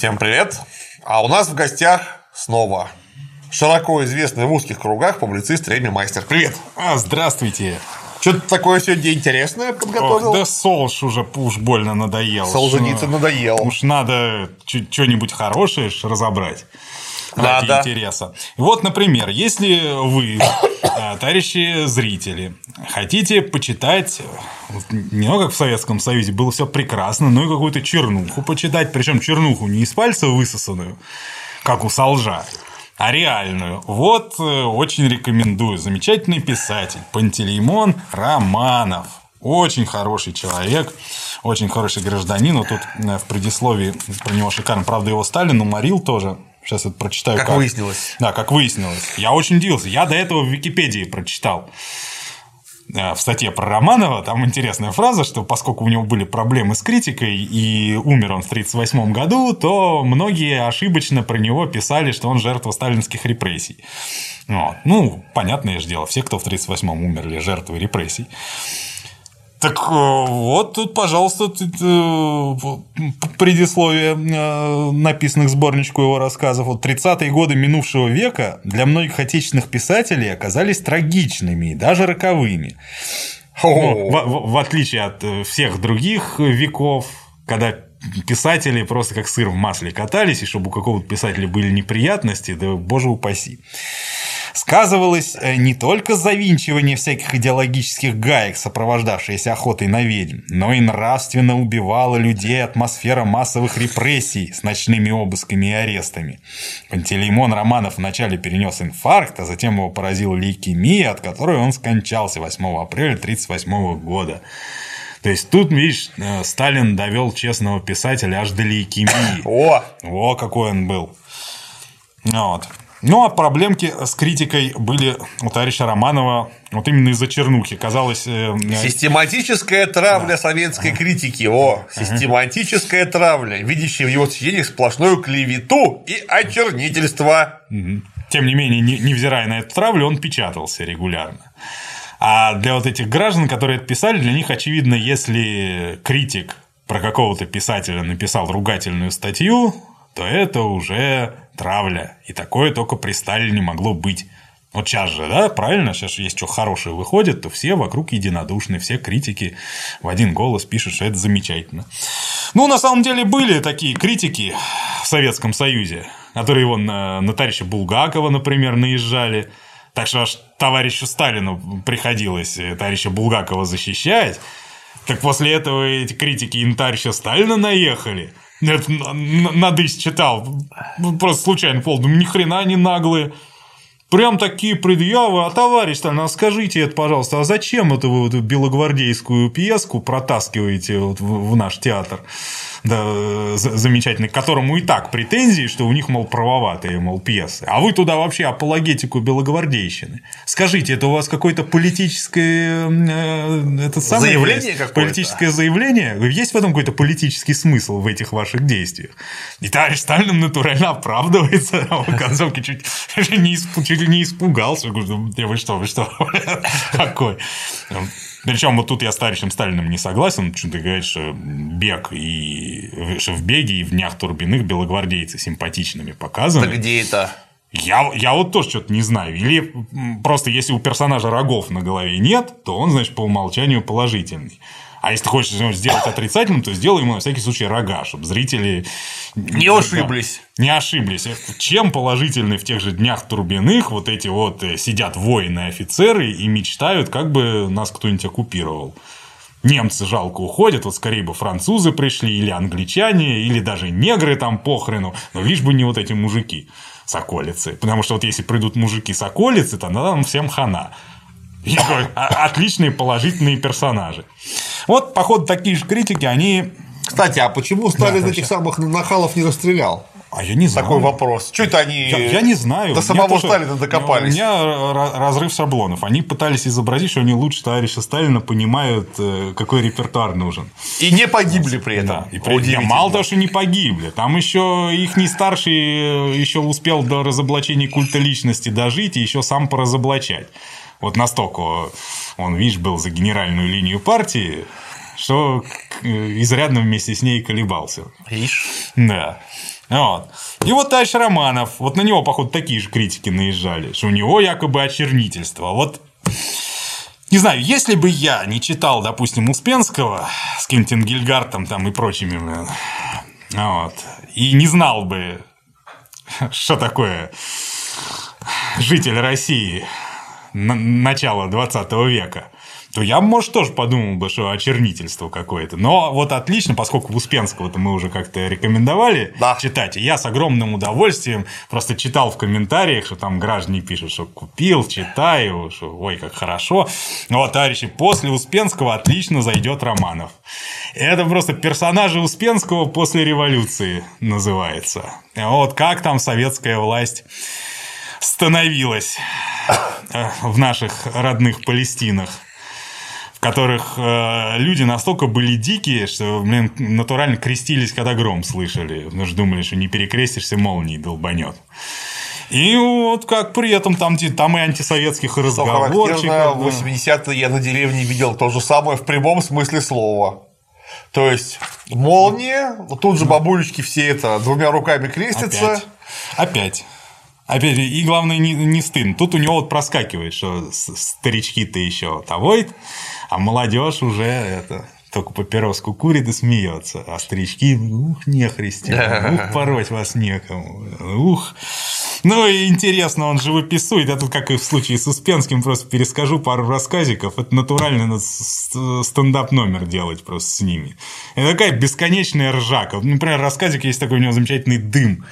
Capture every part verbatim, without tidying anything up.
Всем привет. А у нас в гостях снова широко известный в узких кругах публицист Реми Майстер. Привет. А, здравствуйте. Что-то такое сегодня интересное подготовил? Ох, да Солж уже уж больно надоел. Солженицын надоел. Уж надо что-нибудь хорошее разобрать. Ради Надо. интереса. Вот, например, если вы, товарищи зрители, хотите почитать, не как в Советском Союзе было все прекрасно, но и какую-то чернуху почитать, причем чернуху не из пальца высосанную, как у Солжа, а реальную. Вот очень рекомендую. Замечательный писатель Пантелеймон Романов. Очень хороший человек, очень хороший гражданин. Вот тут в предисловии про него шикарно. Правда, его Сталин уморил тоже. Сейчас это прочитаю. Как, как выяснилось. Да, как выяснилось. Я очень удивился. Я до этого в Википедии прочитал. В статье про Романова там интересная фраза, что поскольку у него были проблемы с критикой и умер он в тридцать восьмом году, то многие ошибочно про него писали, что он жертва сталинских репрессий. Вот. Ну, понятное же дело, все, кто в тридцать восьмом умерли, жертвы репрессий. Так вот тут, пожалуйста, предисловие написанных сборничку его рассказов. Вот тридцатые годы минувшего века для многих отечественных писателей оказались трагичными и даже роковыми. Ну, в, в отличие от всех других веков, когда писатели просто как сыр в масле катались, и чтобы у какого-то писателя были неприятности, да боже упаси. Сказывалось не только завинчивание всяких идеологических гаек, сопровождавшееся охотой на ведьм, но и нравственно убивала людей атмосфера массовых репрессий с ночными обысками и арестами. Пантелеймон Романов вначале перенес инфаркт, а затем его поразила лейкемия, от которой он скончался восьмого апреля тысяча девятьсот тридцать восьмого года. То есть тут, видишь, Сталин довел честного писателя аж до лейкемии. О! О, какой он был. Вот. Ну, а проблемки с критикой были у товарища Романова вот именно из-за чернухи. Казалось... Систематическая травля да. советской критики. О, систематическая травля, видящая в его сочинениях сплошную клевету и очернительство. Тем не менее, невзирая на эту травлю, он печатался регулярно. А для вот этих граждан, которые это писали, для них очевидно, если критик про какого-то писателя написал ругательную статью, то это уже травля. И такое только при Сталине могло быть. Вот сейчас же, да, правильно? Сейчас есть что хорошее выходит, то все вокруг единодушны, все критики в один голос пишут, что это замечательно. Ну, на самом деле, были такие критики в Советском Союзе, которые вон на, на товарища Булгакова, например, наезжали. Так что аж товарищу Сталину приходилось товарища Булгакова защищать. Так после этого эти критики и на товарища Сталина наехали. Это Надысь читал. Просто случайно пол. Думаю, ни хрена они наглые. Прям такие предъявы. А товарищ Сталин, а скажите это, пожалуйста, а зачем это вы эту белогвардейскую пьеску протаскиваете вот в наш театр? Да, замечательный, к которому и так претензии, что у них, мол, правоватые, мол, пьесы. А вы туда вообще апологетику белогвардейщины. Скажите, это у вас какое-то политическое это самое, заявление какое-то? Политическое заявление? Есть в этом какой-то политический смысл в этих ваших действиях? И товарищ Сталин натурально оправдывается, а в концовке чуть, чуть, не, испуг, чуть не испугался. Вы что, вы что? Какой? Причем вот тут я с товарищем Сталиным не согласен, что ты говоришь, что бег и что в беге и в днях Турбиных белогвардейцы симпатичными показаны. Да где это? Я, я вот тоже что-то не знаю. Или просто если у персонажа рогов на голове нет, то он, значит, по умолчанию положительный. А если ты хочешь его сделать отрицательным, то сделай ему на всякий случай рога, чтобы зрители не ошиблись. Не ошиблись. Чем положительны в тех же днях Турбиных вот эти вот сидят воины-офицеры и мечтают, как бы нас кто-нибудь оккупировал. Немцы жалко уходят, вот скорее бы французы пришли, или англичане, или даже негры там похрену, но лишь бы не вот эти мужики с околицы. Потому что вот если придут мужики с околицы, то нам всем хана. Отличные положительные персонажи. Вот, походу, такие же критики, они... Кстати, а почему Сталин да, этих самых нахалов не расстрелял? А я не знаю. Такой вопрос. Что это они я, я не знаю. до самого тоже... Сталина докопались? У меня разрыв шаблонов. Они пытались изобразить, что они лучше товарища Сталина понимают, какой репертуар нужен. И не погибли при этом. Да, и при... Мало того, что не погибли. Там еще их не старший еще успел до разоблачения культа личности дожить и еще сам поразоблачать. Вот настолько он, видишь, был за генеральную линию партии, что изрядно вместе с ней колебался. Видишь? Да. Вот. И вот товарищ Романов, вот на него, походу, такие же критики наезжали, что у него якобы очернительство. Вот, не знаю, если бы я не читал, допустим, Успенского с каким-то Энгельгартом там и прочими, вот, и не знал бы, что такое житель России начала двадцатого века, то я, может, тоже подумал бы, что очернительство какое-то. Но вот отлично, поскольку Успенского-то мы уже как-то рекомендовали да. читать, и я с огромным удовольствием просто читал в комментариях, что там граждане пишут, что купил, читаю, что ой, как хорошо. Вот, товарищи, после Успенского отлично зайдет Романов. Это просто персонажи Успенского после революции называется. Вот как там советская власть становилась в наших родных Палестинах, в которых э, люди настолько были дикие, что, блин, натурально крестились, когда гром слышали, потому что думали, что не перекрестишься, молнией долбанет. И вот как при этом там, там и антисоветских разговорчиков. В восьмидесятые я на деревне видел то же самое в прямом смысле слова. То есть молния, тут же бабулечки все это двумя руками крестятся. Опять. Опять. Опять, и главное, не, не стыдно. Тут у него вот проскакивает, что старички-то еще того, а молодежь уже это, только папироску курит и смеется. А старички, ух, нехристи, ух, пороть вас некому. Ух. Ну и интересно, он живописует. Я тут, как и в случае с Успенским, просто перескажу пару рассказиков. Это натурально надо стендап-номер делать просто с ними. Это такая бесконечная ржака. Например, рассказик есть такой у него замечательный «Дым».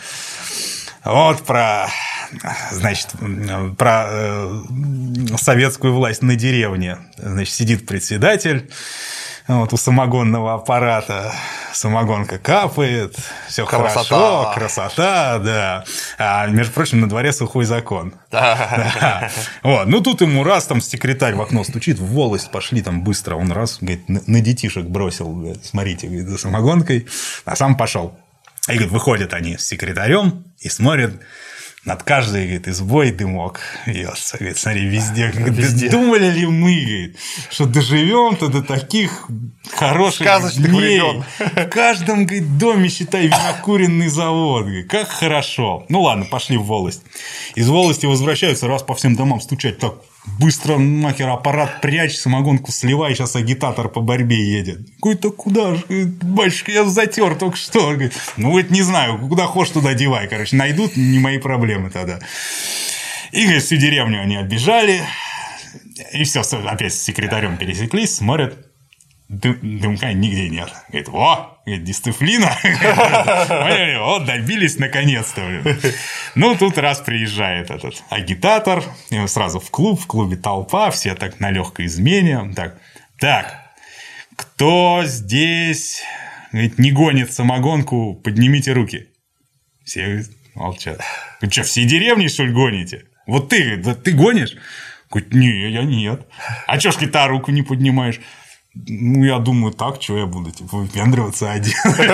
Вот про, значит, про э, советскую власть на деревне. Значит, сидит председатель вот, у самогонного аппарата, самогонка капает, все хорошо, красота, да. А, между прочим, на дворе сухой закон. Да. Вот. Ну, тут ему раз там секретарь в окно стучит, в волость пошли там быстро. Он раз, говорит, на детишек бросил, говорит, смотрите, говорит, за самогонкой, а сам пошел. И, говорит, выходят они с секретарем и смотрят над каждой, говорит, избой дымок вьется. Говорит, смотри, везде. везде. Думали ли мы, говорит, что доживем-то до таких хороших сказочных дней? времен. В каждом, говорит, доме, считай, винокуренный завод. Говорит, как хорошо. Ну ладно, пошли в волость. Из волости возвращаются, раз по всем домам стучать так. Быстро нахер аппарат прячь, самогонку сливай, сейчас агитатор по борьбе едет. Какой-то куда же, батюшка, я затер только что. Ну, это не знаю, куда хочешь, туда девай, короче, найдут, не мои проблемы тогда. И, говорит, всю деревню они оббежали, и все, опять с секретарем пересеклись, смотрят, дым, дымка нигде нет. Говорит, во, говорит, дисциплина. Вот, добились наконец-то. Ну, тут раз приезжает этот агитатор, сразу в клуб, в клубе толпа, все так на легкой измене. Так, так, кто здесь, говорит, не гонит самогонку, поднимите руки. Все, говорит, молчат. Вы что, всей деревни, что ли, гоните? Вот ты, говорит, ты гонишь? Говорит, не, я нет. А чё ж ты руку не поднимаешь? Ну, я думаю, так, что я буду, типа, выпендриваться один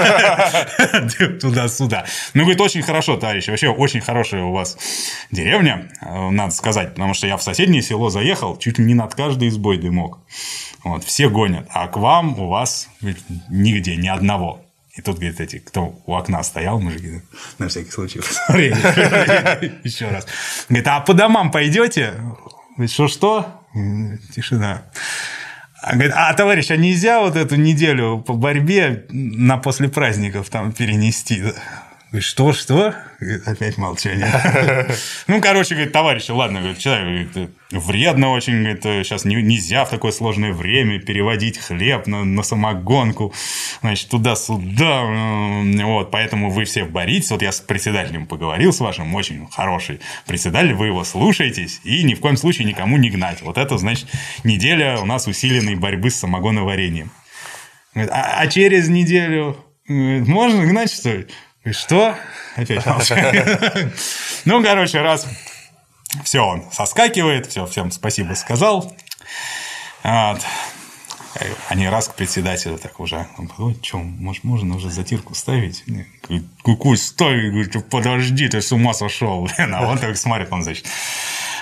туда-сюда. Ну, говорит, очень хорошо, товарищи, вообще очень хорошая у вас деревня, надо сказать, потому что я в соседнее село заехал, чуть ли не над каждой избой дымок. Вот, все гонят, а к вам у вас нигде, ни одного. И тут, говорит, эти, кто у окна стоял, мужики, на всякий случай посмотрели еще раз. Говорит, а по домам пойдете? Говорит, что-что? Тишина. Говорит, а, товарищ, а нельзя вот эту неделю по борьбе на после праздников там перенести? Говорит, что, что? Говорит, опять молчание. Ну, короче, говорит, товарищи, ладно, говорит, человек, говорит, вредно очень, говорит, сейчас нельзя в такое сложное время переводить хлеб на, на самогонку, значит, туда-сюда, вот, поэтому вы все боритесь, вот я с председателем поговорил с вашим, очень хороший председатель, вы его слушаетесь и ни в коем случае никому не гнать, вот это, значит, неделя у нас усиленной борьбы с самогоноварением. Говорит, а, а через неделю говорит, можно гнать, что ли? Что? Опять молчание. Ну, короче, раз все, он соскакивает, все, всем спасибо сказал. Вот. Они раз к председателю так уже, ой, что, может, можно уже затирку ставить? Какую ставить? Подожди, ты с ума сошел. А он так смотрит, он, значит,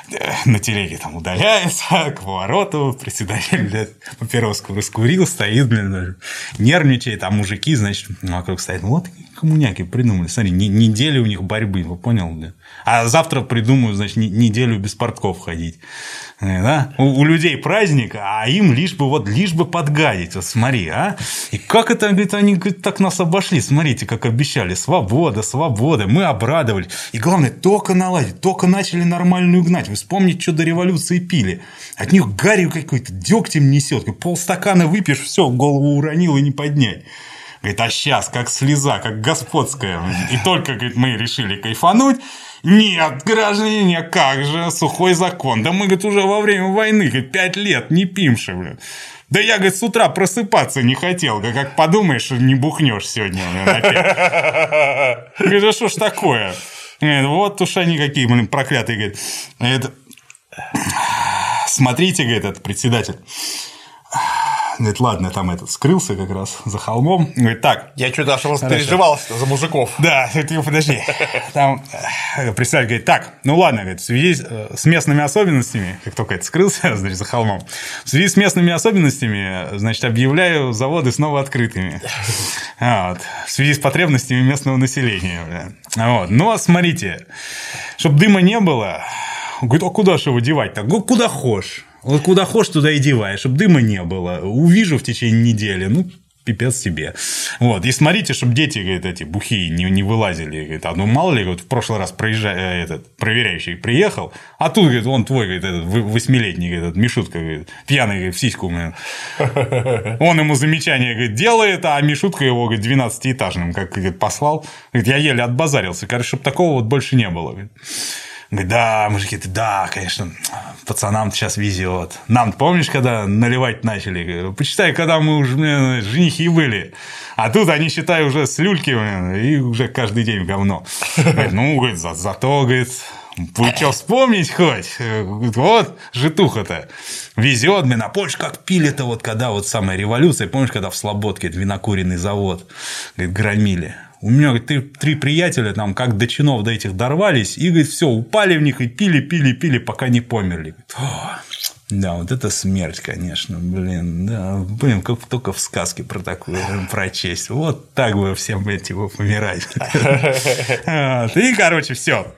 на телеге там удаляется, к повороту, председатель, блядь, папироску раскурил, стоит, блин, нервничает, а мужики, значит, вокруг стоят. Ну, вот коммуняки придумали. Смотри, неделю у них борьбы, вы понял, блядь? А завтра придумаю, значит, неделю без портков ходить. Да? У, у людей праздник, а им лишь бы вот лишь бы подгадить. Вот смотри, а? И как это, говорит, они говорит, так нас обошли. Смотрите, как обещали. Свобода, свобода. Мы обрадовали. И главное, только наладить, только начали нормальную гнать. Вы вспомните, что до революции пили. От них гарью какой-то, дегтем несет. Полстакана выпьешь, все, голову уронил и не поднять. Говорит, а сейчас, как слеза, как господская. И только, говорит, мы решили кайфануть. Нет, граждане, нет, как же, сухой закон. Да мы, говорит, уже во время войны, говорит, пять лет не пимши, блин. Да я, говорит, с утра просыпаться не хотел. Как подумаешь, не бухнешь сегодня, блин, опять. Говорит, а что ж такое? Вот уж они какие, блин, проклятые, говорит. Это... Смотрите, говорит, этот председатель. Говорит, ладно, там этот скрылся как раз за холмом. Говорит, так. Я что-то аж распереживался за мужиков. Да, ты подожди. Там представитель говорит, так, ну ладно, говорит, в связи с местными особенностями, как только это скрылся, значит, за холмом, в связи с местными особенностями, значит, объявляю заводы снова открытыми. Вот. В связи с потребностями местного населения. Вот. Ну, а смотрите, чтобы дыма не было, говорит, а куда же его девать-то? Куда хошь. Вот куда хочешь, туда и девай, чтобы дыма не было. Увижу в течение недели, ну, пипец себе. Вот. И смотрите, чтобы дети, говорит, эти бухие не, не вылазили. Говорит, а ну, мало ли, вот в прошлый раз проезжая, этот, проверяющий приехал, а тут, говорит, он твой, говорит, этот восьмилетний, говорит, этот Мишутка, говорит, пьяный, говорит, в сиську. Он ему замечание, говорит, делает, а Мишутка его, говорит, двенадцатиэтажным, как, говорит, послал. Говорит, я еле отбазарился. Короче, чтобы такого вот больше не было. Говорит. Говорит, да, мужики, да, конечно, пацанам сейчас везет. Нам, помнишь, когда наливать начали? Говорю, почитай, когда мы уже, блин, женихи были. А тут они, считай, уже с люльки, блин, и уже каждый день в говно. Говорит, ну, говорит, за, зато, говорит, вы что, вспомнить хоть? Говорит, вот, житуха-то везет, блин, а помнишь, как пили-то вот, когда вот самая революция, помнишь, когда в Слободке винокуренный завод, говорит, громили. У меня, говорит, три, три приятеля там как до чинов до этих дорвались, и, говорит, все, упали в них и пили, пили, пили, пока не померли. Говорит, да, вот это смерть, конечно, блин, да, блин, как только в сказке про такую прочесть. Вот так бы всем этим помирать. И, короче, все.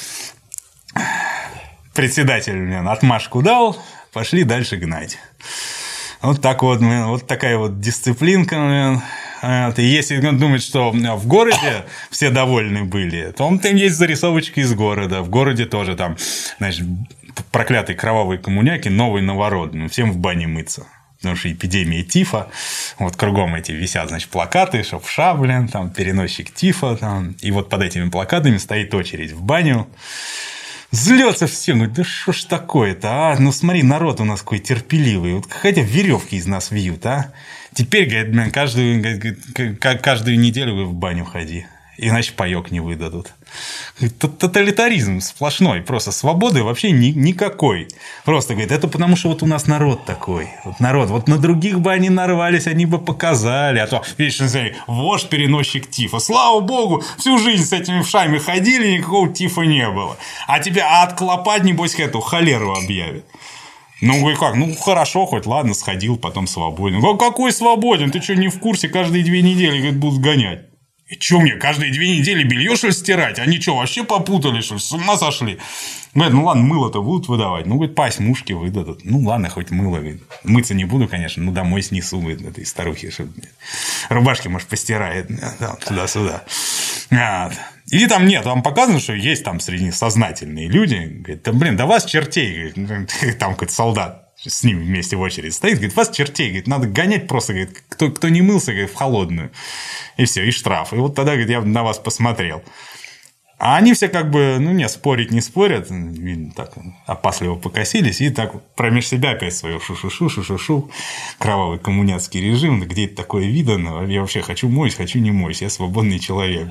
Председатель мне отмашку дал, пошли дальше гнать. Вот так вот, вот такая вот дисциплинка, блин. И если думать, что в городе все довольны были, то там есть зарисовочки из города. В городе тоже там, значит, проклятые кровавые коммуняки, новый новородный, всем в бане мыться. Потому что эпидемия тифа, вот кругом эти висят, значит, плакаты, шапша, блин, там переносчик тифа, там, и вот под этими плакатами стоит очередь в баню. Злётся все, говорит, да что ж такое-то, а? Ну смотри, народ у нас какой терпеливый, вот хотя веревки из нас вьют, а? Теперь, говорит, блин, каждую, говорит, каждую неделю вы в баню ходи, иначе паёк не выдадут. Тоталитаризм сплошной, просто свободы вообще ни, никакой. Просто, говорит, это потому, что вот у нас народ такой. Вот народ, вот на других бы они нарвались, они бы показали. А то, видишь, вождь, переносчик тифа. Слава богу, всю жизнь с этими вшами ходили, никакого тифа не было. А тебя а отклопать, небось, эту холеру объявят. Ну, говорит, как? Ну, хорошо, хоть, ладно, сходил, потом свободен. Ну, какой свободен? Ты что, не в курсе? Каждые две недели, говорит, будут гонять. И что мне, каждые две недели белье, что ли, стирать? Они что, вообще попутали, что ли? С ума сошли? Говорит, ну ладно, мыло-то будут выдавать. Ну, говорит, пасть мушки выдадут. Ну, ладно, хоть мыло. Говорит. Мыться не буду, конечно, но домой снесу, говорит, этой старухи. Чтобы... Рубашки, может, постирает. Там, туда-сюда. Вот. Или там нет, там показано, что есть там среди них сознательные люди. Говорит, да, блин, да вас чертей, говорит, там какой-то солдат с ними вместе в очередь стоит, говорит, вас чертей, говорит, надо гонять просто, говорит, кто, кто не мылся, говорит, в холодную. И все, и штраф. И вот тогда, говорит, я на вас посмотрел. А они все как бы, ну, не, спорить не спорят, видно, так опасливо покосились, и так промеж себя опять свое шу-шу-шу, шу-шу-шу, кровавый коммуняцкий режим, да где это такое видано, я вообще хочу моюсь, хочу не моюсь, я свободный человек.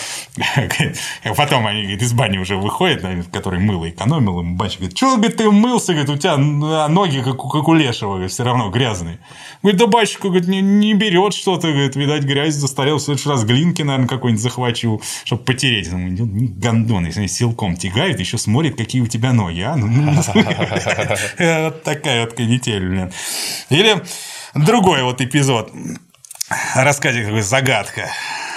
Потом они, говорит, из бани уже выходят, который мыло экономил, ему банщик говорит, что, говорит, ты мылся, говорит, у тебя ноги, как у, как у лешего, говорит, все равно грязные. Говорит, да банщик, говорит, не, не берет что-то, говорит, видать, грязь застарел, в следующий раз глинки, наверное, какой-нибудь захвачу, чтобы потереть. гондон, если силком тягает, еще смотрит, какие у тебя ноги, а? Вот такая вот канитель, блин. Или другой вот эпизод. Рассказик такой, загадка.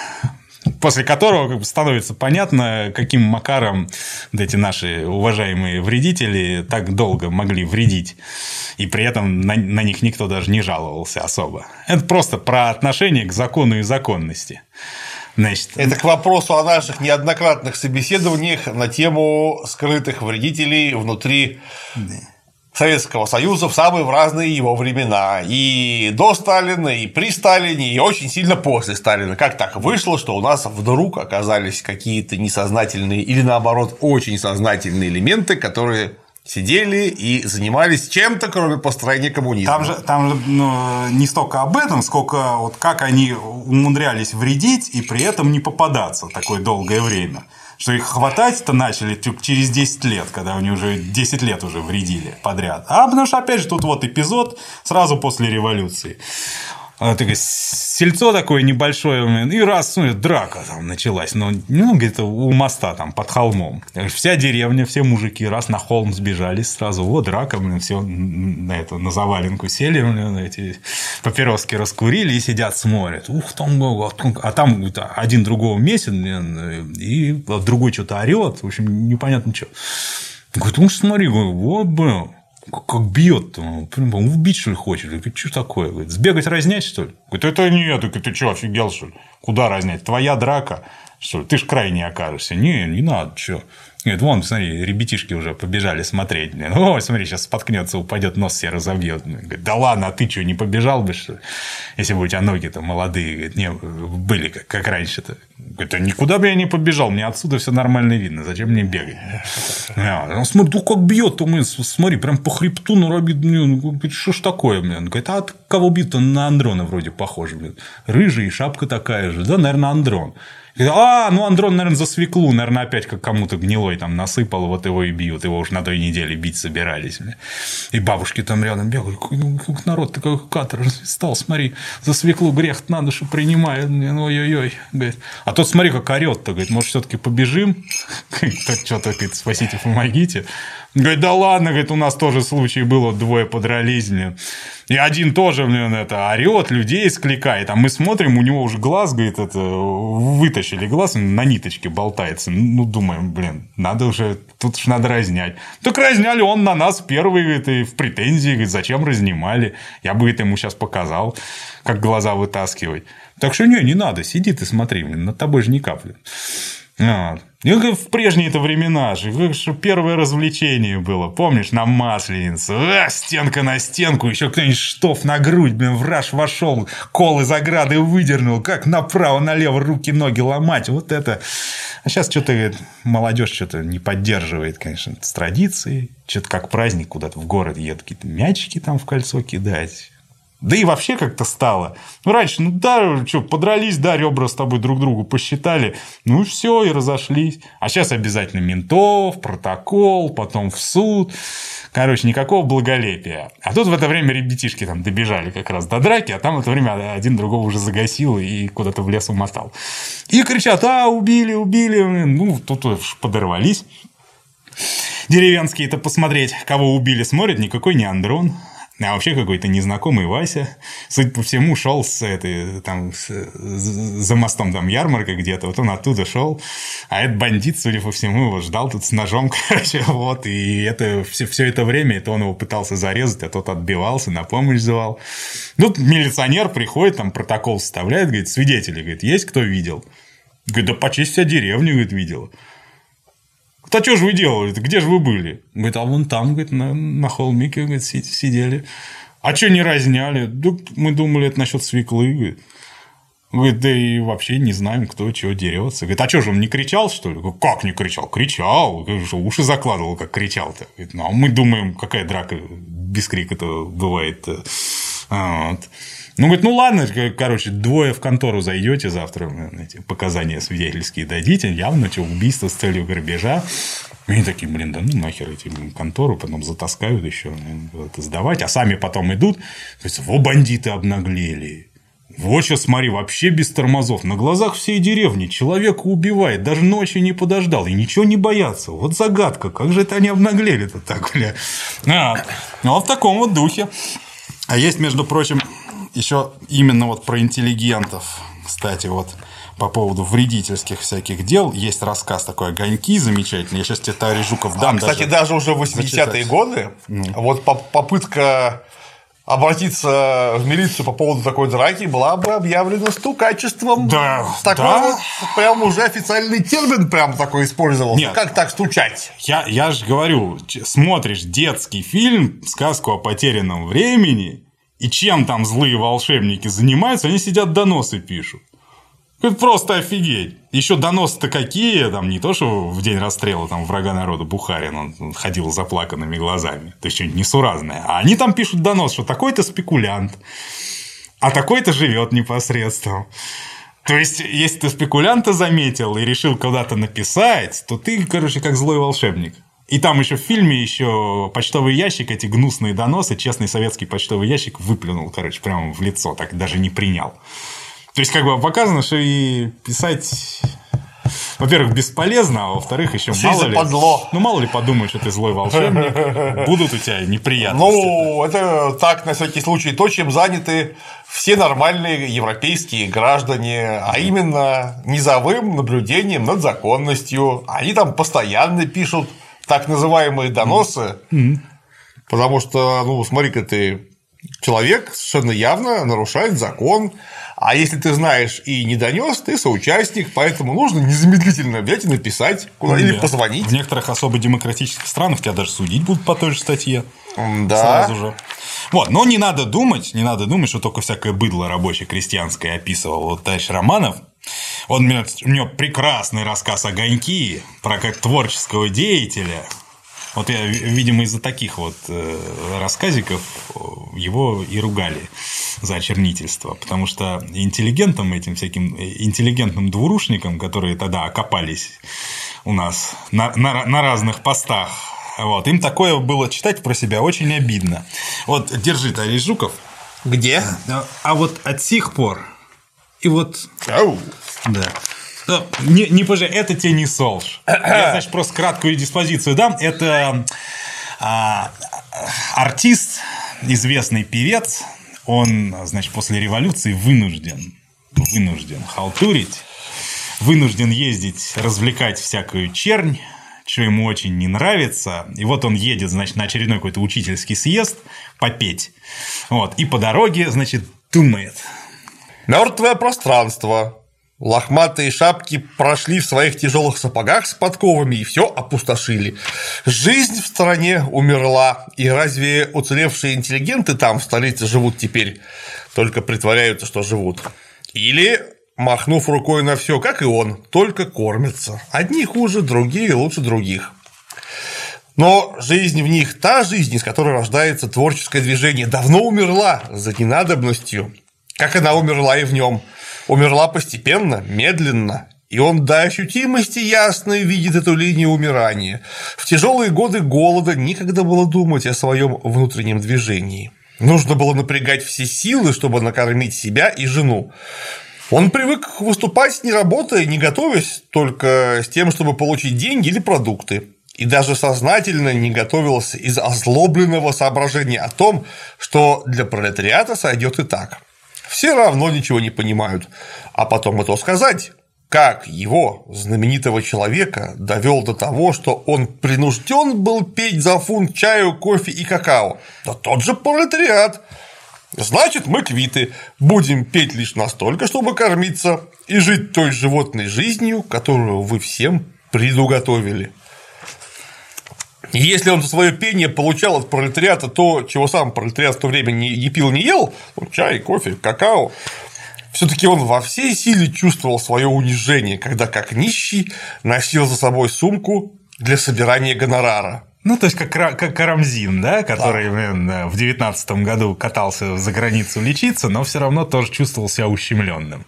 После которого как бы становится понятно, каким макаром вот эти наши уважаемые вредители так долго могли вредить. И при этом на, на них никто даже не жаловался особо. Это просто про отношение к закону и законности. Значит, это к вопросу о наших неоднократных собеседованиях на тему скрытых вредителей внутри Советского Союза в самые разные его времена. И до Сталина, и при Сталине, и очень сильно после Сталина. Как так вышло, что у нас вдруг оказались какие-то несознательные или, наоборот, очень сознательные элементы, которые сидели и занимались чем-то, кроме построения коммунизма. Там же, там же ну, не столько об этом, сколько вот как они умудрялись вредить и при этом не попадаться такое долгое время. Что их хватать-то начали через десять лет, когда они уже десять лет уже вредили подряд. А потому что, опять же, тут вот эпизод сразу после революции. Такое сельцо такое небольшое, и раз, ну, драка там началась, ну, ну где-то у моста там под холмом. Вся деревня, все мужики раз на холм сбежались сразу, вот драка, блин, все на эту на заваленку сели, блин, эти папироски раскурили и сидят смотрят. Ух, там, а там один другого месяц, блин, и другой что-то орет, в общем, непонятно что. Говорит, ну смотри, вот, блин. Как бьет, прям убить, что ли, хочет? Говорит, что такое? Говорит, сбегать, разнять, что ли? Говорит, это нет, ты что, офигел, что ли? Куда разнять? Твоя драка, что ли? Ты ж край не окажешься. Не, не надо, что? Говорит, вон, смотри, ребятишки уже побежали смотреть. Ой, смотри, сейчас споткнется, упадет, нос себе разобьет. Говорит, да ладно, а ты что, не побежал бы, что ли? Если бы у тебя ноги-то молодые, говорит, не были, как, как раньше-то. Говорит, никуда бы я не побежал, мне отсюда все нормально видно, зачем мне бегать? Он смотри, ну как бьет-то, смотри, прям по хребту наробит. Говорит, что ж такое, блин? Говорит, а от кого бьет-то? На Андрона вроде похож, блин. Рыжий, шапка такая же, да, наверное, Андрон. А, ну Андрон, наверное, за свеклу, наверное, опять как кому-то гнилой там насыпал, вот его и бьют, его уж на той неделе бить собирались. И бабушки там рядом бегают, как народ такой катер стал, смотри, за свеклу грех на душу принимает, ой-ой-ой, говорит. А тот смотри, как орет-то, говорит, может, все-таки побежим? Тот что-то, говорит, спасите, помогите. Говорит, да ладно, говорит, у нас тоже случай был, вот двое подрались, блин. И один тоже, блин, это орет, людей скликает. А мы смотрим, у него уже глаз, говорит, это вытащили глаз, на ниточке болтается. Ну, думаем, блин, надо уже, тут уж надо разнять. Так разняли, он на нас первый, говорит, и в претензии, говорит, зачем разнимали? Я бы, говорит, ему сейчас показал, как глаза вытаскивать. Так что не, не надо, сиди ты смотри, блин, над тобой же не каплет. Вот. И в прежние-то времена же первое развлечение было, помнишь, на Масленицу, а, стенка на стенку, еще кто-нибудь штоф на грудь, блин, враж вошел, кол из ограды выдернул, как направо-налево руки-ноги ломать, вот это. А сейчас что-то молодежь что-то не поддерживает, конечно, с традицией, что-то как праздник куда-то в город едут, какие-то мячики там в кольцо кидать. Да и вообще как-то стало. Ну, раньше, ну да, что, подрались, да, ребра с тобой друг другу посчитали, ну, все, и разошлись. А сейчас обязательно ментов, протокол, потом в суд. Короче, никакого благолепия. А тут в это время ребятишки там добежали как раз до драки, а там в это время один другого уже загасил и куда-то в лес умотал. И кричат, а, убили, убили. Ну, тут подорвались. Деревенские-то посмотреть, кого убили, смотрят, никакой не Андрон. А вообще какой-то незнакомый Вася, судя по всему, шел с этой, там, с, за мостом там ярмарка где-то, вот он оттуда шел, а этот бандит, судя по всему, его ждал тут с ножом, короче, вот, и это все, все это время это он его пытался зарезать, а тот отбивался, на помощь звал. Тут милиционер приходит, там протокол составляет, говорит, свидетели, говорит, есть кто видел? Говорит, да почти вся деревня, говорит, видела. А что же вы делали? Где же вы были? Говорит, а вон там, говорит, на, на холмике, говорит, сидели. А что не разняли? Да мы думали, это насчет свеклы. Говорит. Говорит, да и вообще не знаем, кто чего дерется. Говорит, а что же он не кричал, что ли? Говорит, как не кричал? Кричал. Говорит, уши закладывал, как кричал-то. Говорит, ну, а мы думаем, какая драка без крика-то бывает. Вот. Ну, говорит, ну ладно, короче, двое в контору зайдете завтра, эти показания свидетельские дадите, явно, что убийство с целью грабежа. И они такие, блин, да ну нахер эти контору, потом затаскают еще это сдавать, а сами потом идут, то есть, во, бандиты обнаглели. Вот сейчас смотри, вообще без тормозов. На глазах всей деревни человека убивает. Даже ночью не подождал. И ничего не боятся. Вот загадка. Как же это они обнаглели-то так, бля. А, вот в таком вот духе. А есть, между прочим, еще именно вот про интеллигентов. Кстати, вот по поводу вредительских всяких дел есть рассказ такой «Огоньки» замечательный. Я сейчас тебе, товарищ Жуков, дам. А, кстати, даже, даже уже в восьмидесятые годы ну. вот попытка обратиться в милицию по поводу такой драки была бы объявлена стукачеством. Да, такой да. вот прям уже официальный термин прям такой использовался. Нет, как так стучать? Я, я же говорю, смотришь детский фильм, сказку о потерянном времени, и чем там злые волшебники занимаются, они сидят доносы пишут. Это просто офигеть. Еще доносы-то какие, там не то, что в день расстрела там, врага народа Бухарин, он ходил с заплаканными глазами, то есть что-нибудь несуразное. А они там пишут донос, что такой-то спекулянт, а такой-то живет непосредственно. То есть, если ты спекулянта заметил и решил куда-то написать, то ты, короче, как злой волшебник. И там еще в фильме еще почтовый ящик, эти гнусные доносы, честный советский почтовый ящик выплюнул, короче, прямо в лицо, так даже не принял. То есть, как бы показано, что и писать, во-первых, бесполезно, а во-вторых, еще мало ли, ну, мало ли подумают, что ты злой волшебник, будут у тебя неприятности. Ну, это так, на всякий случай, то, чем заняты все нормальные европейские граждане, а именно низовым наблюдением над законностью. Они там постоянно пишут так называемые доносы, mm-hmm. потому что, ну, смотри-ка, ты человек совершенно явно нарушает закон. А если ты знаешь и не донес, ты соучастник, поэтому нужно незамедлительно взять и написать куда или позвонить. В некоторых особо демократических странах тебя даже судить будут по той же статье. Да. Сразу же. Вот, но не надо думать, не надо думать, что только всякое быдло рабочее крестьянское описывал вот товарищ Романов. Он, у него прекрасный рассказ «Огоньки» про как творческого деятеля. Вот я, видимо, из-за таких вот рассказиков его и ругали за очернительство, потому что интеллигентам, этим всяким интеллигентным двурушникам, которые тогда окопались у нас на, на, на разных постах, вот, им такое было читать про себя очень обидно. Вот, держи, товарищ Жуков. Где? А вот от сих пор и вот… Ау. Да. Не, не пожалей, это тебе не Солж. Я, значит, просто краткую диспозицию дам. Это а, артист, известный певец. Он, значит, после революции вынужден, вынужден халтурить, вынужден ездить, развлекать всякую чернь, что ему очень не нравится. И вот он едет, значит, на очередной какой-то учительский съезд попеть. Вот. И по дороге, значит, думает. Мертвое пространство. Лохматые шапки прошли в своих тяжелых сапогах с подковами и все опустошили. Жизнь в стране умерла, и разве уцелевшие интеллигенты там в столице живут теперь? Только притворяются, что живут. Или, махнув рукой на все, как и он, только кормятся. Одни хуже, другие лучше других. Но жизнь в них, та жизнь, из которой рождается творческое движение, давно умерла за ненадобностью, как она умерла и в нем. Умерла постепенно, медленно, и он до ощутимости ясно видит эту линию умирания. В тяжелые годы голода некогда было думать о своем внутреннем движении. Нужно было напрягать все силы, чтобы накормить себя и жену. Он привык выступать, не работая, не готовясь, только с тем, чтобы получить деньги или продукты. И даже сознательно не готовился из озлобленного соображения о том, что для пролетариата сойдет и так. Все равно ничего не понимают. А потом и то сказать, как его, знаменитого человека, довел до того, что он принужден был петь за фунт чаю, кофе и какао. Да тот же пролетариат. Значит, мы квиты. Будем петь лишь настолько, чтобы кормиться, и жить той животной жизнью, которую вы всем предуготовили. И если он за свое пение получал от пролетариата то, чего сам пролетариат в то время не пил, не ел, ну, чай, кофе, какао, все-таки он во всей силе чувствовал свое унижение, когда как нищий носил за собой сумку для собирания гонорара. Ну, то есть, как, как Карамзин, да, который да. в девятнадцатом году катался за границу лечиться, но все равно тоже чувствовал себя ущемленным.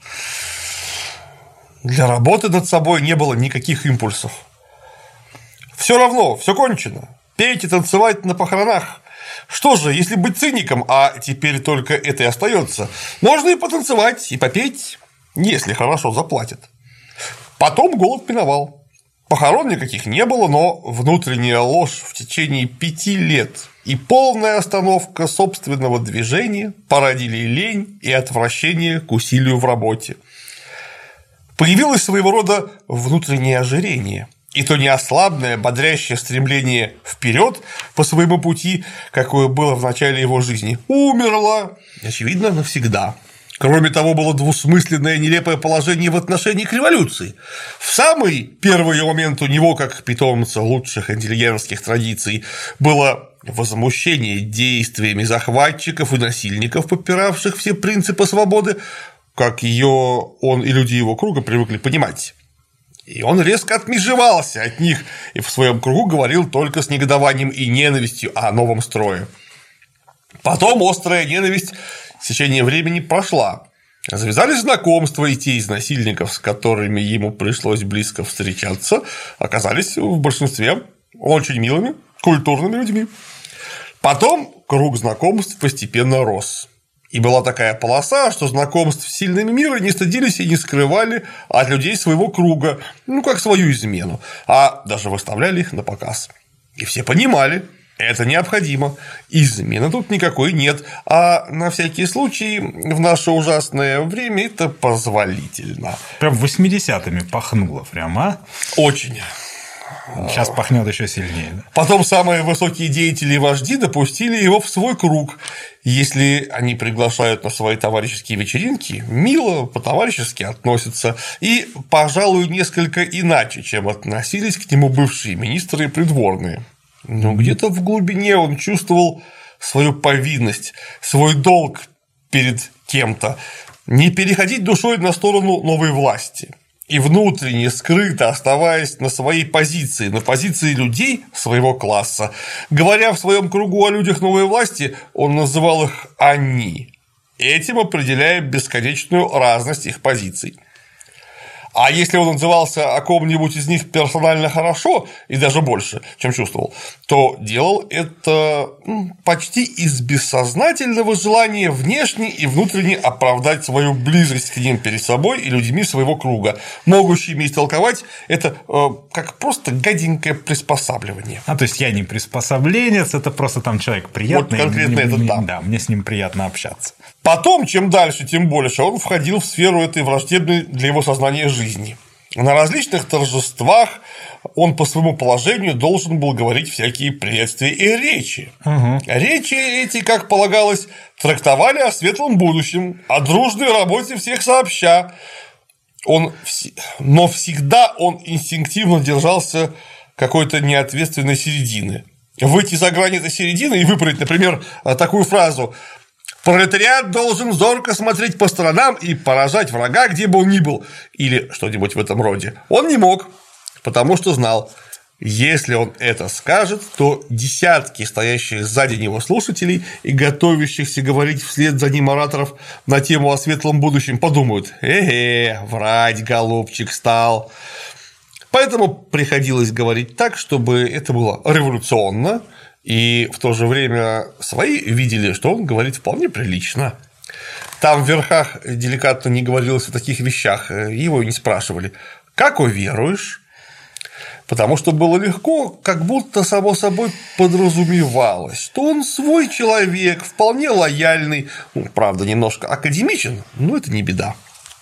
Для работы над собой не было никаких импульсов. Все равно, все кончено. Петь и танцевать на похоронах. Что же, если быть циником, а теперь только это и остается, можно и потанцевать, и попеть, если хорошо заплатят. Потом голод миновал. Похорон никаких не было, но внутренняя ложь в течение пяти лет и полная остановка собственного движения породили лень и отвращение к усилию в работе. Появилось своего рода внутреннее ожирение, и то не ослабное, бодрящее стремление вперед по своему пути, какое было в начале его жизни, умерло, очевидно, навсегда. Кроме того, было двусмысленное нелепое положение в отношении к революции. В самый первый момент у него, как питомца лучших интеллигентских традиций, было возмущение действиями захватчиков и насильников, попиравших все принципы свободы, как ее он и люди его круга привыкли понимать. И он резко отмежевался от них и в своем кругу говорил только с негодованием и ненавистью о новом строе. Потом острая ненависть в течение времени прошла. Завязались знакомства, и те из насильников, с которыми ему пришлось близко встречаться, оказались в большинстве очень милыми, культурными людьми. Потом круг знакомств постепенно рос. И была такая полоса, что знакомств с сильными мира не стыдились и не скрывали от людей своего круга, ну, как свою измену, а даже выставляли их на показ. И все понимали, это необходимо, измены тут никакой нет, а на всякий случай в наше ужасное время это позволительно. Прям восьмидесятыми пахнуло прям, а? Очень. Сейчас пахнет еще сильнее. Да? Потом самые высокие деятели и вожди допустили его в свой круг. Если они приглашают на свои товарищеские вечеринки, мило, по-товарищески относятся и, пожалуй, несколько иначе, чем относились к нему бывшие министры и придворные. Но где-то в глубине он чувствовал свою повинность, свой долг перед кем-то, не переходить душой на сторону новой власти. И внутренне, скрыто оставаясь на своей позиции, на позиции людей своего класса, говоря в своем кругу о людях новой власти, он называл их «они», этим определяя бесконечную разность их позиций. А если он отзывался о ком-нибудь из них персонально хорошо и даже больше, чем чувствовал, то делал это почти из бессознательного желания внешне и внутренне оправдать свою близость к ним перед собой и людьми своего круга, могущими истолковать это как просто гаденькое приспосабливание. А то есть я не приспособленец, это просто там человек приятный. Вот конкретно мне, это мне, да. Да, мне с ним приятно общаться. Потом, чем дальше, тем больше он входил в сферу этой враждебной для его сознания жизни. На различных торжествах он по своему положению должен был говорить всякие приветствия и речи. Угу. Речи эти, как полагалось, трактовали о светлом будущем, о дружной работе всех сообща. Он... Но всегда он инстинктивно держался какой-то неответственной середины. Выйти за грани этой середины и выбрать, например, такую фразу: «Пролетариат должен зорко смотреть по сторонам и поражать врага, где бы он ни был», или что-нибудь в этом роде. Он не мог, потому что знал, если он это скажет, то десятки стоящих сзади него слушателей и готовящихся говорить вслед за ним ораторов на тему о светлом будущем подумают: «Э-э, врать, голубчик, стал». Поэтому приходилось говорить так, чтобы это было революционно, и в то же время свои видели, что он говорит вполне прилично. Там в верхах деликатно не говорилось о таких вещах, его и не спрашивали: «Как уверуешь?», потому что было легко, как будто само собой подразумевалось, что он свой человек, вполне лояльный, ну, правда, немножко академичен, но это не беда.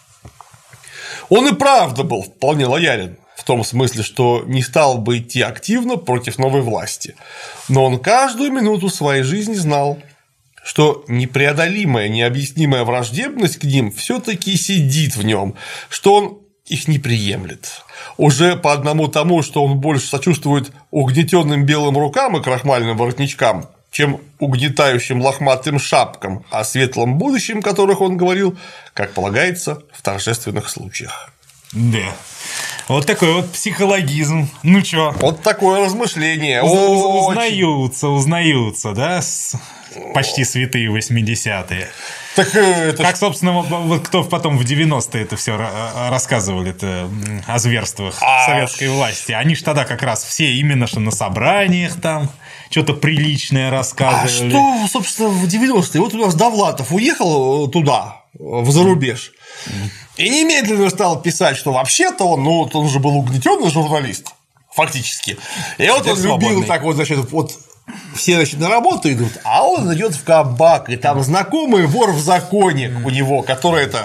Он и правда был вполне лоялен. В том смысле, что не стал бы идти активно против новой власти. Но он каждую минуту своей жизни знал, что непреодолимая, необъяснимая враждебность к ним все-таки сидит в нем, что он их не приемлет. Уже по одному тому, что он больше сочувствует угнетенным белым рукам и крахмальным воротничкам, чем угнетающим лохматым шапкам, о светлом будущем которых он говорил, как полагается, в торжественных случаях. Да. Вот такой вот психологизм. Ну чё? Вот такое размышление. Уз- узнаются, узнаются, да? почти святые восьмидесятые. Так, это как, собственно, вот кто потом в девяностые это все рассказывали-то о зверствах а... советской власти. Они же тогда как раз все именно что на собраниях там что-то приличное рассказывали. А что, собственно, в девяностые? Вот у нас Довлатов уехал туда, в зарубеж, и немедленно стал писать, что вообще-то он, ну, он же был угнетенный журналист, фактически. И вот он свободный. Любил так вот, значит, вот все, значит, на работу идут, а он идет в кабак, и там знакомый вор в законе у него, который это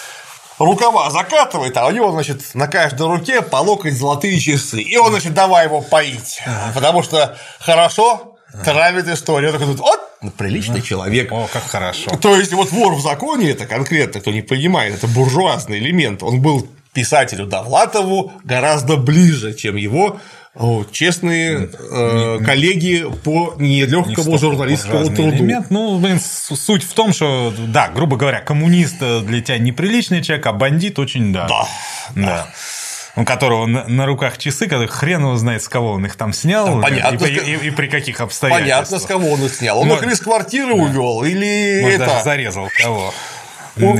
рукава закатывает, а у него, значит, на каждой руке по локоть золотые часы. И он, значит, давай его поить, потому что хорошо травит историю. Он такой, вот, приличный человек. О, как хорошо. То есть, вот вор в законе, это конкретно, кто не понимает, это буржуазный элемент. Он был писателю Довлатову гораздо ближе, чем его честные э, коллеги по нелегкому журналистскому труду. Элемент. Ну, блин, суть в том, что, да, грубо говоря, коммунист для тебя неприличный человек, а бандит очень, да. Да. Да. У которого на, на руках часы, когда хрен его знает, с кого он их там снял, да, понятно, и, и, и, и при каких обстоятельствах. Понятно, с кого он их снял. Он Но... их из квартиры да. увел или может, это... даже зарезал кого. О...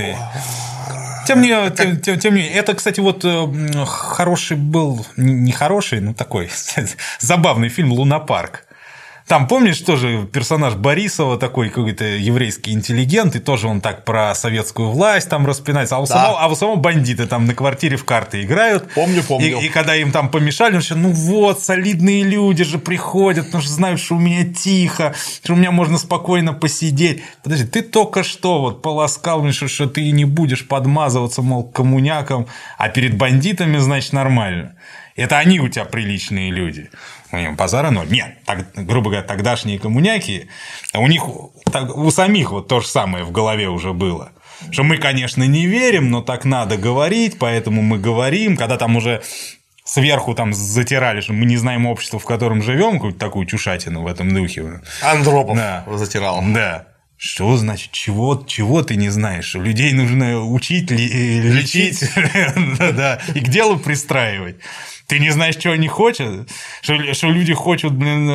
Тем не, как... тем, тем, тем не менее, это, кстати, вот хороший был, не хороший, но такой забавный фильм «Лунапарк». Там, помнишь, тоже персонаж Борисова, такой какой-то еврейский интеллигент, и тоже он так про советскую власть там распинается, а у, да. самого, а у самого бандиты там на квартире в карты играют. Помню, помню. И, и когда им там помешали, он еще, ну вот, солидные люди же приходят, потому что знают, что у меня тихо, что у меня можно спокойно посидеть. Подожди, ты только что вот полоскал, что, что ты не будешь подмазываться, мол, коммуняком, а перед бандитами, значит, нормально. Это они у тебя приличные люди. Базара ноль. Нет, так, грубо говоря, тогдашние коммуняки, у них, у самих вот то же самое в голове уже было. Что мы, конечно, не верим, но так надо говорить, поэтому мы говорим. Когда там уже сверху там затирали, что мы не знаем общество, в котором живем, какую-то такую чушатину в этом духе. Андропов да. затирал. Да. Что значит, чего, чего ты не знаешь? Людей нужно учить, лечить, да, и к делу пристраивать. Ты не знаешь, чего они хотят? Что, что люди хотят, блин,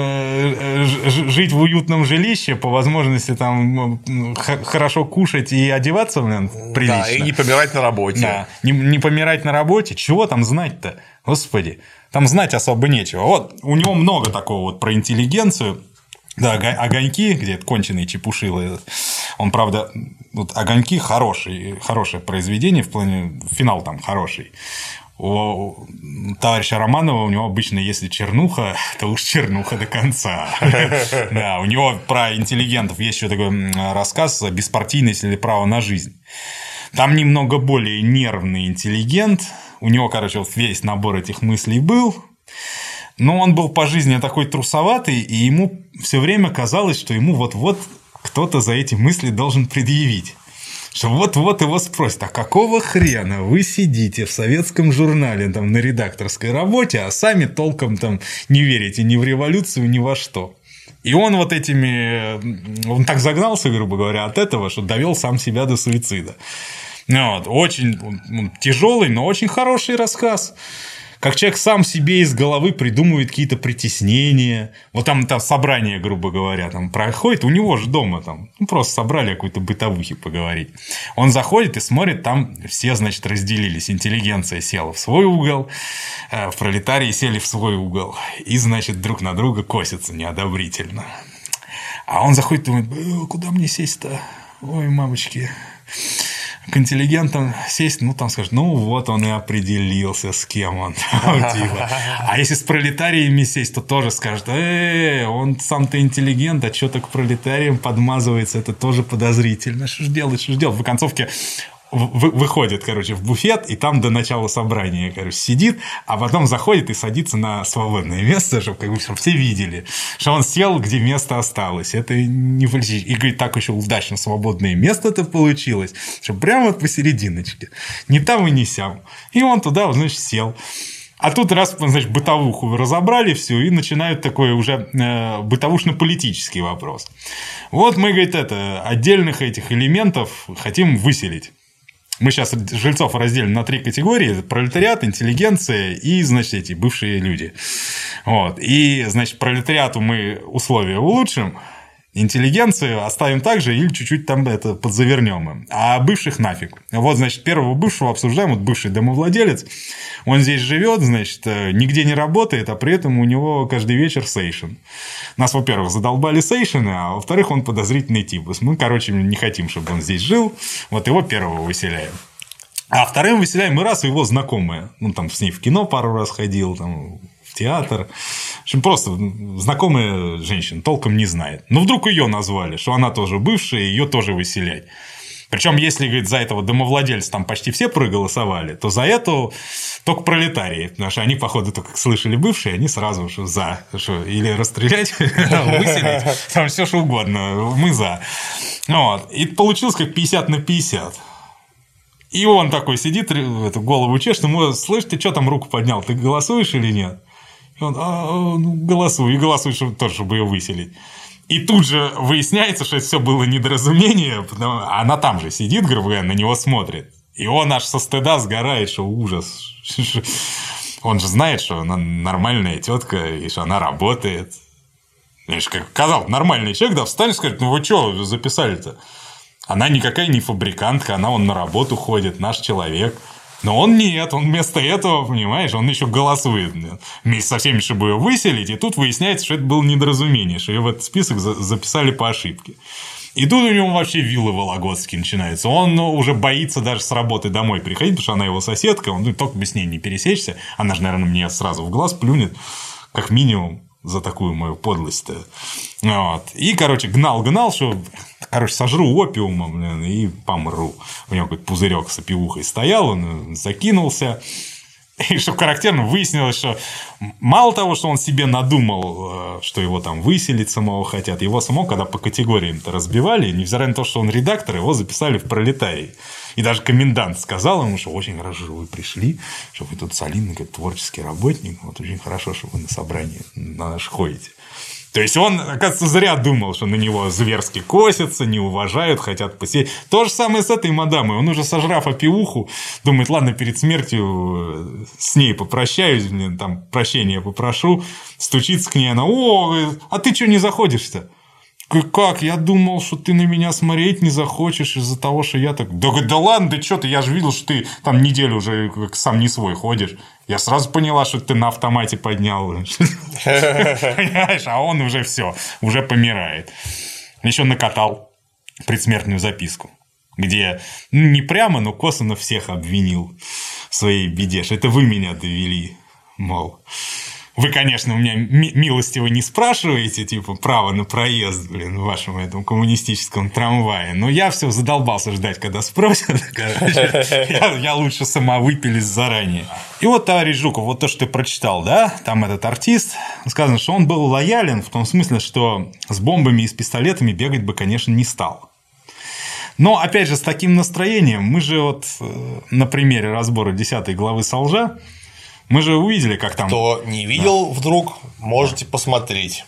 жить в уютном жилище, по возможности там хорошо кушать и одеваться, блин, прилично. Да, и не помирать на работе. Да, не, не помирать на работе. Чего там знать-то? Господи, там знать особо нечего. Вот, у него много такого вот про интеллигенцию. Да, «Огоньки», где это конченые чепушилы. Он, правда, вот «Огоньки» хороший, хорошее произведение, в плане финал там хороший. У товарища Романова у него обычно, если чернуха, то уж чернуха до конца. Да, у него про интеллигентов есть еще такой рассказ «Беспартийность или право на жизнь». Там немного более нервный интеллигент. У него, короче, вот весь набор этих мыслей был. Но он был по жизни такой трусоватый, и ему все время казалось, что ему вот-вот кто-то за эти мысли должен предъявить. Что вот-вот его спросят, а какого хрена вы сидите в советском журнале там, на редакторской работе, а сами толком там не верите ни в революцию, ни во что. И он вот этими... Он так загнался, грубо говоря, от этого, что довел сам себя до суицида. Вот. Очень тяжелый, но очень хороший рассказ. Как человек сам себе из головы придумывает какие-то притеснения. Вот там, там собрание, грубо говоря, там проходит. У него же дома там ну, просто собрали о какой-то бытовухе поговорить. Он заходит и смотрит, там все, значит, разделились. Интеллигенция села в свой угол, пролетарии сели в свой угол. И, значит, друг на друга косятся неодобрительно. А он заходит и думает, куда мне сесть-то? Ой, мамочки... К интеллигентам сесть, ну, там скажут, ну, вот он и определился, с кем он. А если с пролетариями сесть, то тоже скажут, э, он сам-то интеллигент, а что-то к пролетариям подмазывается, это тоже подозрительно. Что ж делать, что ж делать? В концовке выходит, короче, в буфет, и там до начала собрания, короче, сидит, а потом заходит и садится на свободное место, чтобы, как бы, чтобы все видели, что он сел, где место осталось. Это не фальшивит. И говорит, так еще удачно свободное место-то получилось, что прямо вот посерединочке. Не там и не сям. И он туда, значит, сел. А тут раз, значит, бытовуху разобрали все, и начинают такой уже э, бытовушно-политический вопрос. Вот мы, говорит, это, отдельных этих элементов хотим выселить. Мы сейчас жильцов разделим на три категории: пролетариат, интеллигенция и, значит, эти бывшие люди. Вот. И, значит, пролетариату мы условия улучшим, Интеллигенцию оставим так же или чуть-чуть там это подзавернем им. А бывших нафиг. Вот, значит, первого бывшего обсуждаем. Вот бывший домовладелец. Он здесь живет, значит, нигде не работает, а при этом у него каждый вечер сейшен. Нас, во-первых, задолбали сейшены, а во-вторых, он подозрительный тип. Мы, короче, не хотим, чтобы он здесь жил. Вот его первого выселяем. А вторым выселяем мы раз его знакомые. Ну, там с ней в кино пару раз ходил, там... театр. В общем, просто знакомая женщина толком не знает. Но вдруг ее назвали, что она тоже бывшая, и ее тоже выселять. Причем, если, говорит, за этого домовладельца там почти все проголосовали, то за эту только пролетарии. Потому что они, походу, только слышали бывшие, они сразу что за. Что, или расстрелять, выселить, там все что угодно. Мы за. Вот. И получилось как пятьдесят на пятьдесят. И он такой сидит, эту голову чешет, ему: слышь, ты что там руку поднял, ты голосуешь или нет? И он: а, ну, голосую, и голосует, чтобы, тоже, чтобы ее выселить. И тут же выясняется, что это все было недоразумение, потому... она там же сидит, грубо говоря, на него смотрит. И он аж со стыда сгорает, что ужас. Он же знает, что она нормальная тетка, и что она работает. Знаешь, как казалось, нормальный человек, да, встанет и скажет: ну вы что записали-то? Она никакая не фабрикантка, она он на работу ходит, наш человек. Но он нет, он вместо этого, понимаешь, он еще голосует вместе со всеми, чтобы ее выселить. И тут выясняется, что это было недоразумение, что ее в этот список записали по ошибке. И тут у него вообще виллы вологодские начинаются. Он ну, уже боится даже с работы домой приходить, потому что она его соседка, он ну, только бы с ней не пересечься. Она же, наверное, мне сразу в глаз плюнет, как минимум, за такую мою подлость-то. Вот. И, короче, гнал-гнал, что, короче, сожру опиума, блин, и помру. У него какой-то пузырек с опиухой стоял, он закинулся. И, что характерно, выяснилось, что мало того, что он себе надумал, что его там выселить самого хотят, его самого, когда по категориям-то разбивали, невзирая на то, что он редактор, его записали в пролетарий. И даже комендант сказал ему, что очень хорошо, что вы пришли, что вы тут солидный творческий работник, вот очень хорошо, что вы на собрании на наш ходите. То есть он, оказывается, зря думал, что на него зверски косятся, не уважают, хотят посидеть. То же самое с этой мадамой. Он уже, сожрав опиуху, думает: ладно, перед смертью с ней попрощаюсь, блин, там прощения попрошу. Стучится к ней, она: о, а ты что не заходишь-то? Как? Я думал, что ты на меня смотреть не захочешь из-за того, что я так... Да, да ладно, ты что ты, я же видел, что ты там неделю уже как сам не свой ходишь. Я сразу поняла, что ты на автомате поднял. Понимаешь, а он уже все, уже помирает. Еще накатал предсмертную записку, где ну, не прямо, но косвенно всех обвинил в своей беде, что это вы меня довели, мол... Вы, конечно, у меня милостиво не спрашиваете, типа, право на проезд, блин, в вашем этом коммунистическом трамвае, но я все задолбался ждать, когда спросят, короче, я, я лучше сама выпились заранее. И вот, товарищ Жуков, вот то, что ты прочитал, да, там этот артист, сказано, что он был лоялен в том смысле, что с бомбами и с пистолетами бегать бы, конечно, не стал. Но, опять же, с таким настроением, мы же вот на примере разбора десятой главы Солжа, мы же увидели, как там... Кто не видел, да. Вдруг можете посмотреть.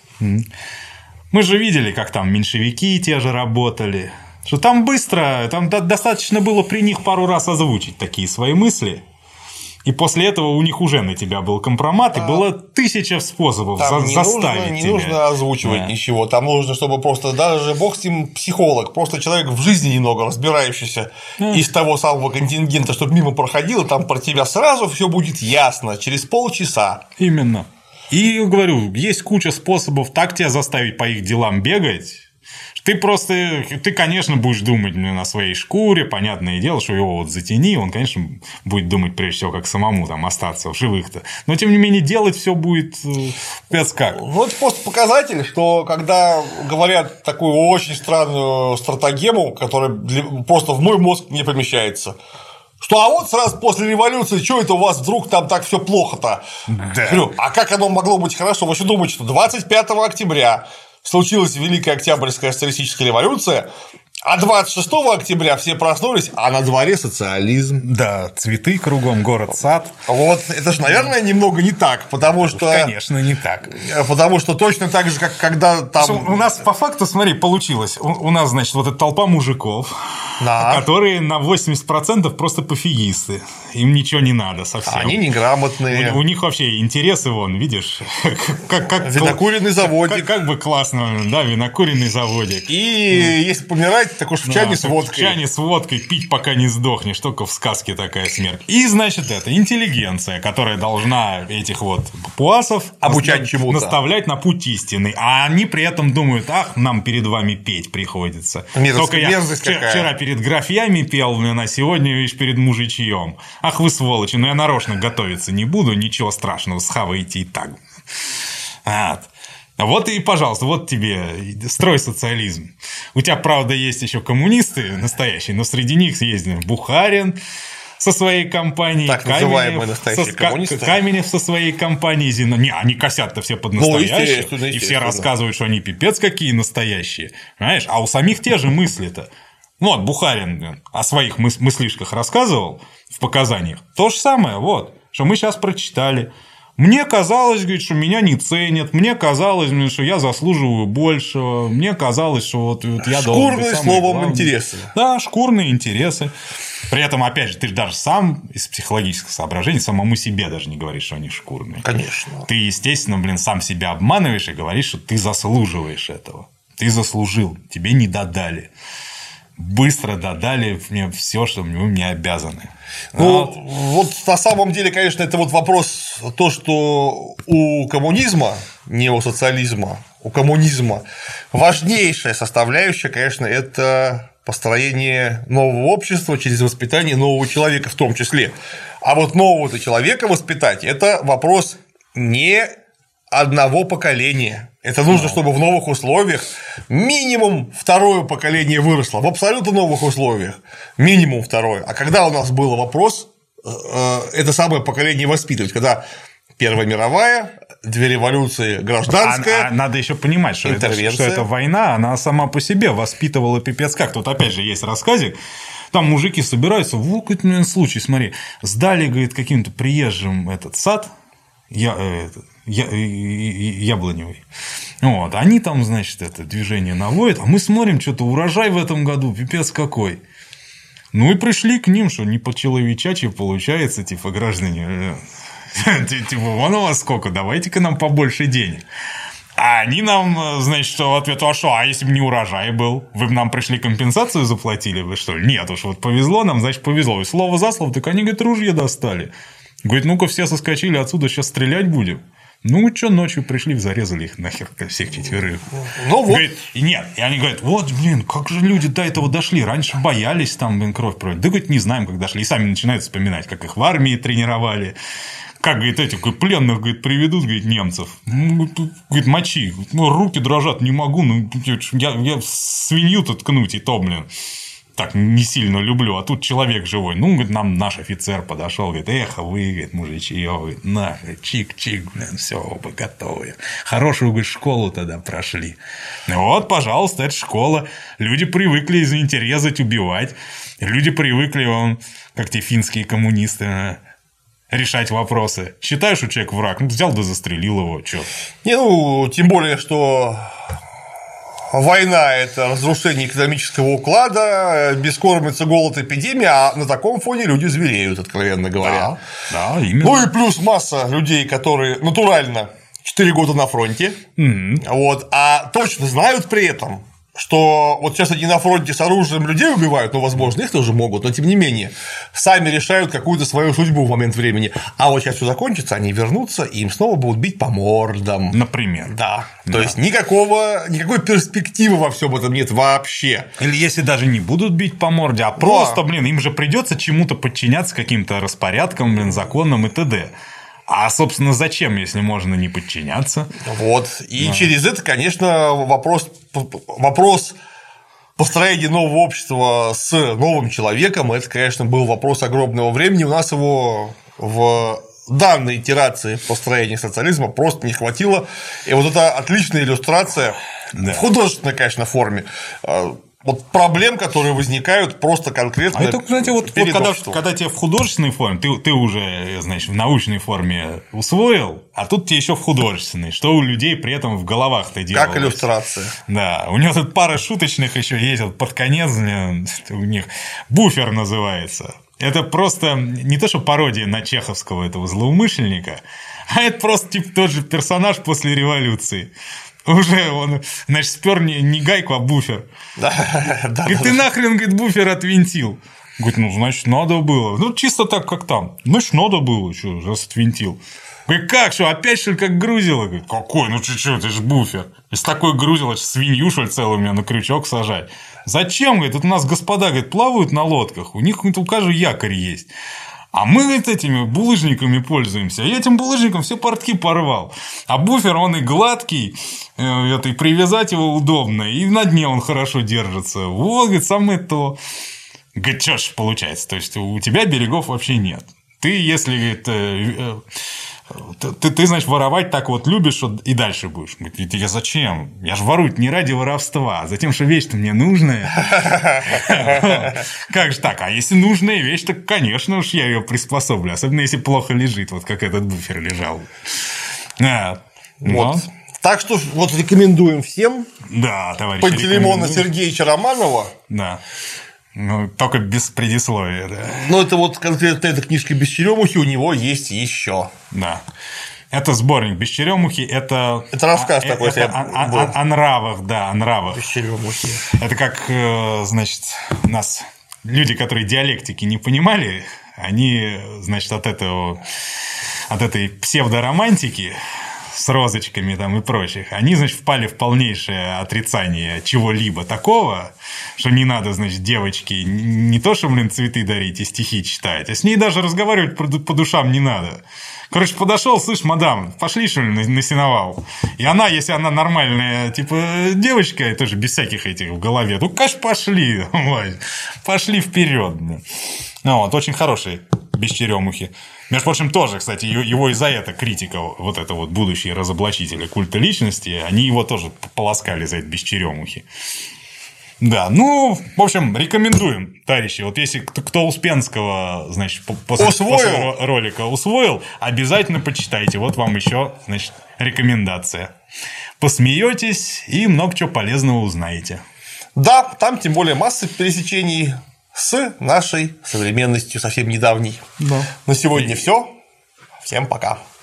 Мы же видели, как там меньшевики те же работали. Что там быстро, там достаточно было при них пару раз озвучить такие свои мысли. И после этого у них уже на тебя был компромат, да. И было тысяча способов там за- не заставить нужно, не тебя. Не нужно озвучивать да. ничего. Там нужно, чтобы просто даже бог с ним психолог, просто человек в жизни немного разбирающийся да. из того самого контингента, чтобы мимо проходил, и там про тебя сразу все будет ясно через полчаса. Именно. И говорю, есть куча способов так тебя заставить по их делам бегать. Ты просто, ты, конечно, будешь думать на своей шкуре, понятное дело, что его вот затяни, он, конечно, будет думать прежде всего, как самому там остаться в живых-то, но, тем не менее, делать все будет пец как. Ну, это просто показатель, что когда говорят такую очень странную стратагему, которая просто в мой мозг не помещается, что а вот сразу после революции, что это у вас вдруг там так все плохо-то? Да. Говорю, а как оно могло быть хорошо? Вы что думаете, что двадцать пятого октября случилась Великая Октябрьская социалистическая революция, А двадцать шестого октября все проснулись, а на дворе социализм. Да, цветы кругом, город-сад. Вот, это же, наверное, немного не так, потому что… Конечно, не так. Потому что точно так же, как когда там… У нас по факту, смотри, получилось. У, у нас, значит, вот эта толпа мужиков, да. которые на восемьдесят процентов просто пофигисты. Им ничего не надо совсем. Они неграмотные. У, у них вообще интересы, вон, видишь, как, как, винокуренный заводик. Как, как бы классно, да, винокуренный заводик. И если помирать, так уж в чане да, с водкой. В чане с водкой пить, пока не сдохнешь, только в сказке такая смерть. И, значит, это интеллигенция, которая должна этих вот папуасов обучать настав... чему-то. наставлять на путь истины. А они при этом думают, ах, нам перед вами петь приходится. Мерзость, только я вчера, вчера перед графьями пел, а сегодня, видишь, перед мужичьем. Ах вы сволочи, ну я нарочно готовиться не буду, ничего страшного, схаваете и так. Вот. Вот и, пожалуйста, вот тебе строй социализм. У тебя, правда, есть еще коммунисты настоящие, но среди них есть Бухарин со своей компанией, так называемые настоящие со, коммунисты. Каменев со своей компанией, Зина. Не, они косят-то все под настоящие, ну, и все рассказывают, что они пипец какие настоящие. Понимаешь? А у самих те же мысли-то. Ну, вот Бухарин о своих мыс- мыслишках рассказывал в показаниях. То же самое, вот, что мы сейчас прочитали. Мне казалось, говорит, что меня не ценят, мне казалось, что я заслуживаю большего, мне казалось, что вот, вот я должен быть самый словом главный. Интересы. Да, шкурные интересы. При этом, опять же, ты даже сам из психологических соображений самому себе даже не говоришь, что они шкурные. Конечно. Ты, естественно, блин, сам себя обманываешь и говоришь, что ты заслуживаешь этого. Ты заслужил, тебе не додали. Быстро додали мне все, что вы мне обязаны. Ну, вот. вот на самом деле, конечно, это вот вопрос, то, что у коммунизма, не у социализма, у коммунизма важнейшая составляющая, конечно, это построение нового общества через воспитание нового человека в том числе. А вот нового-то человека воспитать – это вопрос не одного поколения. Это нужно, чтобы в новых условиях минимум второе поколение выросло. В абсолютно новых условиях. Минимум второе. А когда у нас был вопрос это самое поколение воспитывать? Когда Первая мировая, две революции, гражданская. А, а надо еще понимать, что это, что это война, она сама по себе воспитывала пипец как. Тут опять же есть рассказик. Там мужики собираются. Вот какой-то случай, смотри. Сдали, говорит, каким-то приезжим этот сад. Я, это, я, яблоневый. Вот, они там, значит, это движение наводят, а мы смотрим, что-то урожай в этом году, пипец какой. Ну и пришли к ним, что не по-человечачьи получается, типа, граждане, типа, вон у вас сколько, давайте-ка нам побольше денег. А они нам, значит, что в ответ, а что, а если бы не урожай был, вы бы нам пришли компенсацию заплатили, вы что ли? Нет уж, вот повезло нам, значит, повезло. И слово за слово, так они, говорит, ружья достали. Говорит, ну-ка все соскочили отсюда, сейчас стрелять будем. Ну, что, ночью пришли, зарезали их нахер, всех четверых. Ну, вот. Говорит, и нет, и они говорят, вот, блин, как же люди до этого дошли, раньше боялись там, блин, кровь пролить. Да, говорит, не знаем, как дошли. И сами начинают вспоминать, как их в армии тренировали, как, говорит, этих пленных, говорит, приведут, говорит, немцев. Ну, говорит, мочи, ну, руки дрожат, не могу, ну, я, я свинью-то ткнуть, и то, блин. Так не сильно люблю, а тут человек живой. Ну, говорит, нам наш офицер подошел, говорит, эх, вы, говорит, мужичье, говорит, на, чик-чик, блин, все, оба готовы. Хорошую, говорит, школу тогда прошли. Вот, пожалуйста, это школа. Люди привыкли, извините, резать, убивать. Люди привыкли, он, как те финские коммунисты, решать вопросы. Считаешь, что человек враг? Ну, взял да застрелил его, что? Не, ну, тем более, что война – это разрушение экономического уклада, бескормица, голод, эпидемия, а на таком фоне люди звереют, откровенно говоря. Да, да, именно. Ну и плюс масса людей, которые натурально четыре года на фронте, mm-hmm. вот, а точно знают при этом, что вот сейчас они на фронте с оружием людей убивают, ну, возможно, их тоже могут, но тем не менее, сами решают какую-то свою судьбу в момент времени. А вот сейчас все закончится, они вернутся, и им снова будут бить по мордам. Например. Да. да. То есть никакого, никакой перспективы во всем этом нет вообще. Или если даже не будут бить по морде, а просто, да. блин, им же придется чему-то подчиняться, каким-то распорядкам, блин, законам и т.д. А, собственно, зачем, если можно не подчиняться? Вот. И да. через это, конечно, вопрос, вопрос построения нового общества с новым человеком, это, конечно, был вопрос огромного времени. У нас его в данной итерации построения социализма просто не хватило. И вот это отличная иллюстрация да. в художественной, конечно, форме. вот проблем, которые возникают просто конкретно. А это, знаете, вот, вот когда, когда тебе в художественной форме, ты, ты уже, значит, в научной форме усвоил, а тут тебе еще в художественной, что у людей при этом в головах-то делалось. Как иллюстрация. Да, у него тут пара шуточных еще есть, вот под конец у них буфер называется. Это просто не то, что пародия на чеховского этого злоумышленника, а это просто типа тот же персонаж после революции. Уже он, значит, спер не, не гайку, а буфер. Да, да, говорит, ты нахрен, говорит, буфер отвинтил. Говорит, ну, значит, надо было. Ну, чисто так, как там. Значит, надо было, что, раз отвинтил. Говорит, как, что, опять, что ли, как грузило? Говорит, какой, ну, ты что, ты же буфер. Если такой грузило, свинью, что ли, целую меня на крючок сажать. Зачем, говорит, тут у нас господа, говорит, плавают на лодках, у них у каждого якорь есть. А мы, говорит, этими булыжниками пользуемся. Я этим булыжником все портки порвал. А буфер, он и гладкий, это, и привязать его удобно, и на дне он хорошо держится. Вот, говорит, самое то. Говорит, что ж получается? То есть, у тебя берегов вообще нет. Ты, если, говорит, ты, ты, значит, воровать так вот любишь, что и дальше будешь. Говорит, я зачем? Я же ворую не ради воровства, а затем, что вещь-то мне нужная. Как же так? А если нужная вещь, то, конечно уж, я ее приспособлю. Особенно, если плохо лежит, вот как этот буфер лежал. Вот. Так что вот рекомендуем всем. Да, товарищи. Пантелеймона Сергеевича Романова. Да. Ну, только без предисловия, да. Ну, это вот конкретно эта книжка «Без черемухи», у него есть еще. Да. Это сборник «Без черемухи», это… Это рассказ а, такой. Это о, о, о нравах, да, о нравах. Без черемухи. Это как, значит, у нас люди, которые диалектики не понимали, они, значит, от этого, от этой псевдоромантики с розочками там и прочих, они, значит, впали в полнейшее отрицание чего-либо такого, что не надо, значит, девочке не то, что, блин, цветы дарить и стихи читать, а с ней даже разговаривать по душам не надо. Короче, подошел, слышь, мадам, пошли, что ли, на сеновал. И она, если она нормальная, типа, девочка, тоже без всяких этих в голове, ну, конечно, пошли, пошли вперед. Ну, вот, очень хороший «Без черемухи». Между прочим, тоже, кстати, его из-за это критика, вот это вот будущие разоблачители культа личности, они его тоже полоскали за это «Без черемухи». Да, ну, в общем, рекомендуем, товарищи. Вот если кто Успенского, значит, после, после ролика усвоил, обязательно почитайте. Вот вам еще, значит, рекомендация. Посмеетесь и много чего полезного узнаете. Да, там тем более масса пересечений с нашей современностью совсем недавней. Да. На сегодня все. Всем пока.